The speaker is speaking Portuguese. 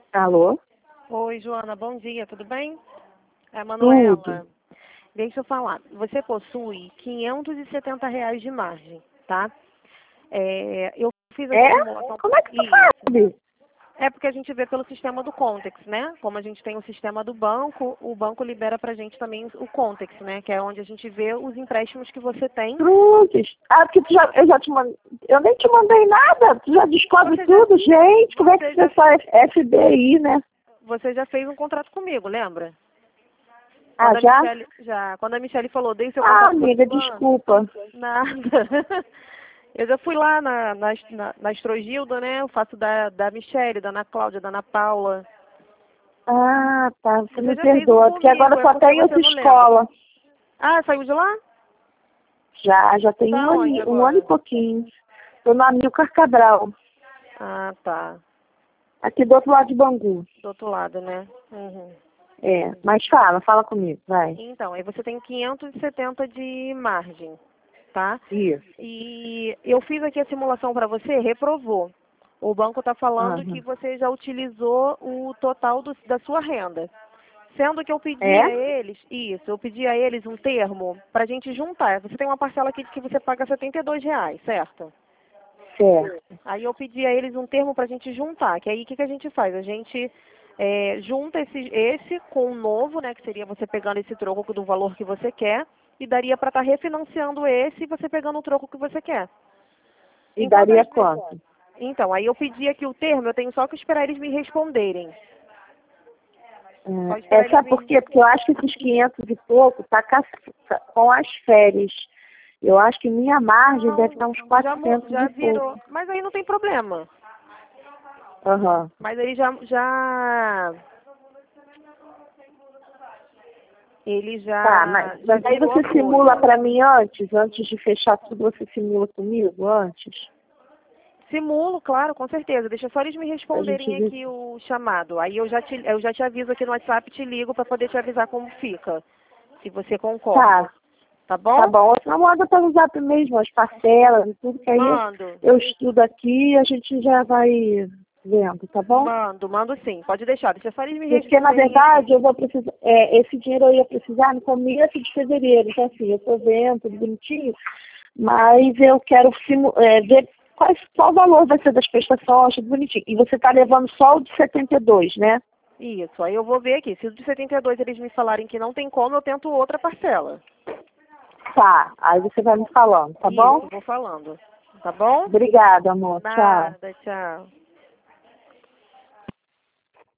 Alô? Oi, Joana, bom dia, tudo bem? É a Tudo. Manuela. Deixa eu falar. Você possui R$ 570 de margem, tá? Eu fiz aqui É? a simulação. Como é que tu Isso. sabe? É porque a gente vê pelo sistema do Contex, né? Como a gente tem o sistema do banco, o banco libera pra gente também o Contex, né? Que é onde a gente vê os empréstimos que você tem. Cruzes. Ah, porque eu já te mandei. Eu nem te mandei nada. Tu já descobre Você já, tudo, gente. Como é que você você já, só é FBI, né? você já fez um contrato comigo, lembra? Ah, já? Quando a Michelle falou, dei seu Ah, contato para amiga, fulano. desculpa. Nada. Eu já fui lá na Astrogilda, né? Eu faço da Michelle, da Ana Cláudia, da Ana Paula. Ah, tá. Você Você me já fez um perdoa, porque comigo, agora é só porque tem você outra não lembra. escola. Ah, saiu de lá? Já tem Tá onde um ano e agora? pouquinho. Tô na Amilcar Cabral, Ah, tá. aqui do outro lado de Bangu. Do outro lado, né? Uhum. É, mas fala comigo, vai. Então, aí você tem 570 de margem, tá? Isso. E eu fiz aqui a simulação para você, reprovou. O banco está falando que Aham. você já utilizou o total da sua renda. Sendo que eu pedi É? a eles, eu pedi a eles um termo para a gente juntar. Você tem uma parcela aqui de que você paga R$ 72, certo? Certo. Aí eu pedi a eles um termo para a gente juntar, que aí o que a gente faz? A gente junta esse com o novo, né, que seria você pegando esse troco do valor que você quer, e daria para estar refinanciando esse e você pegando o troco que você quer. E Enquanto daria as... quanto? Então, aí eu pedi aqui o termo, eu tenho só que esperar eles me responderem. Só esperar eles Sabe por me... quê? Porque eu acho que esses 500 e pouco tá com as férias. Eu acho que minha margem deve estar uns Já, 400 já e virou. pouco. Mas aí não tem problema. Aham. Mas aí ele Tá, já mas aí virou você agosto. simula para mim antes de fechar tudo, você simula comigo antes? Simulo, claro, com certeza. Deixa só eles me Pra gente responderem ver. aqui o chamado. Aí eu já te aviso aqui no WhatsApp, te ligo para poder te avisar como fica. Se você concorda. Tá, Tá tá bom? bom. Ou senão manda para o Zap mesmo, as parcelas e tudo, que aí Mando. eu estudo aqui e a gente já vai vendo, tá bom? Mando sim. Pode deixar. Deixa só eles me Porque, na responderem aqui. verdade, eu vou precisar, esse dinheiro eu ia precisar no começo de fevereiro. Então, assim, eu estou vendo, tudo bonitinho, mas eu quero ver qual o valor vai ser das prestações, tudo bonitinho. E você está levando só o de 72, né? Isso. Aí eu vou ver aqui. Se o de 72 eles me falarem que não tem como, eu tento outra parcela. Tá, aí você vai me falando, tá bom? Isso, vou falando. Tá bom? Obrigada, amor. Tchau. Nada, tchau.